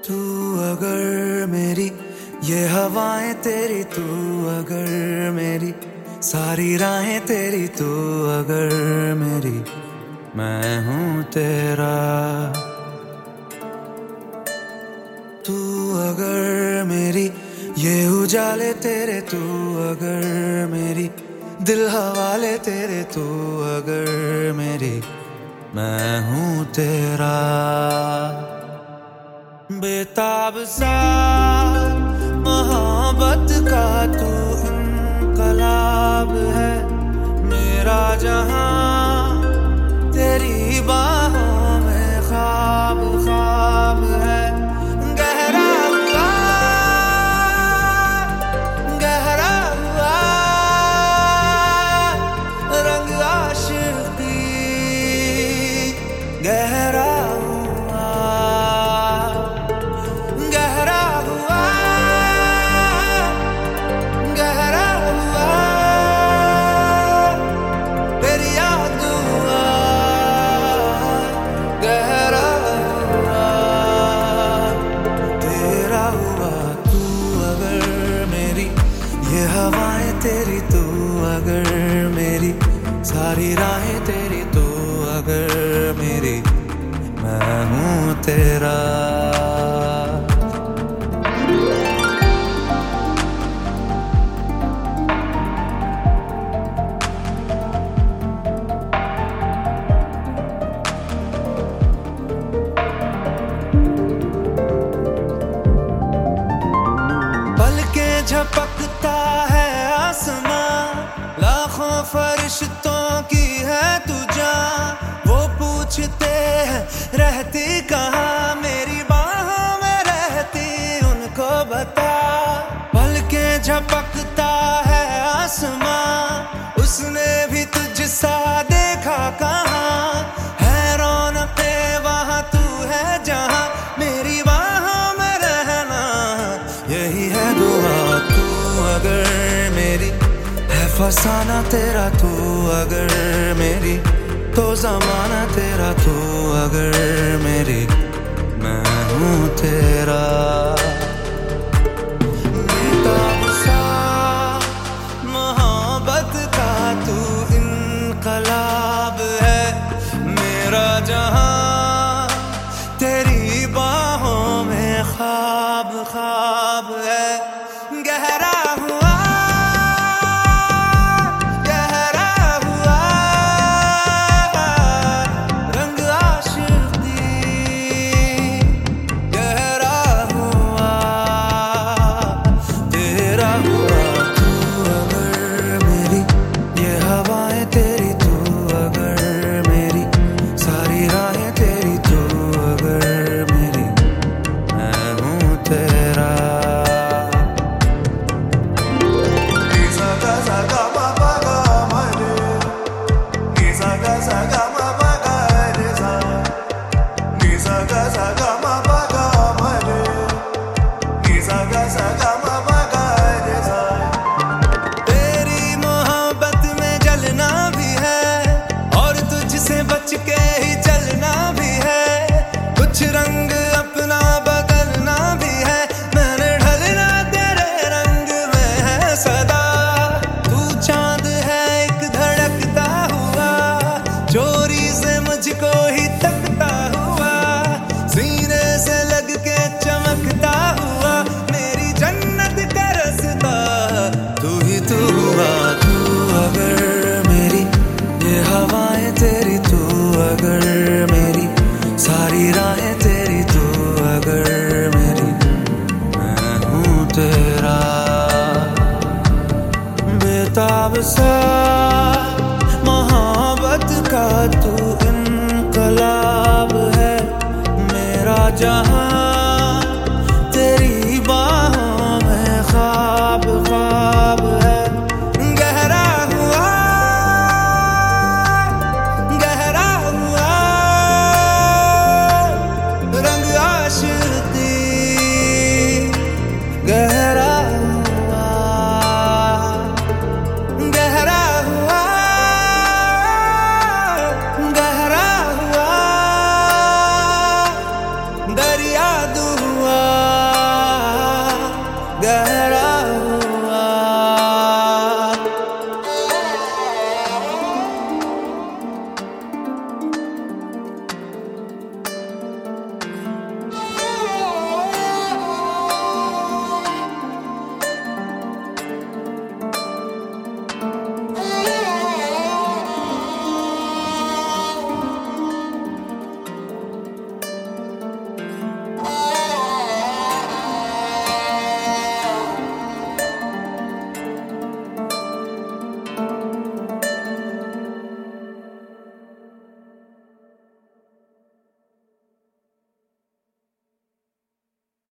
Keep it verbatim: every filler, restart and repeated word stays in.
तू अगर मेरी ये हवाएं तेरी, तू अगर मेरी सारी राहें तेरी, तू अगर मेरी मैं हूँ तेरा। तू अगर मेरी ये उजाले तेरे, तू अगर मेरी दिल हवाले तेरे, तू अगर मेरी मैं हूँ तेरा। बेताब सा मोहब्बत का तू इनकलाब है, मेरा जहां तेरी बाहों में ख्वाब ख्वाब है। गहरा हुआ गहरा हुआ रंग आशिकी, गहरा तेरी, तू अगर मेरी सारी राहें तेरी, तू अगर मेरी मैं हूँ तेरा। पलके झपकता है लाखों फरिश्तों की है तू जान, वो पूछते हैं रहती कहाँ, मेरी बाहों में रहती उनको बता। पलके झपकता है आसमां, उसने भी तुझसा देखा कहाँ, है रौनके वहाँ तू है जहाँ, मेरी बाहों में रहना यही है दुआ। तू अगर मेरी फसाना तेरा, तू अगर मेरी तो जमाना तेरा, तू अगर मेरी मैं हूँ तेरा। बेताब सा मोहब्बत का तू इनकलाब है, मेरा जहां तेरी बाहों में ख्वाब ख्वाब है। गहरा हुआ बेताब सा मोहब्बत का तू इनकलाब है, मेरा जहां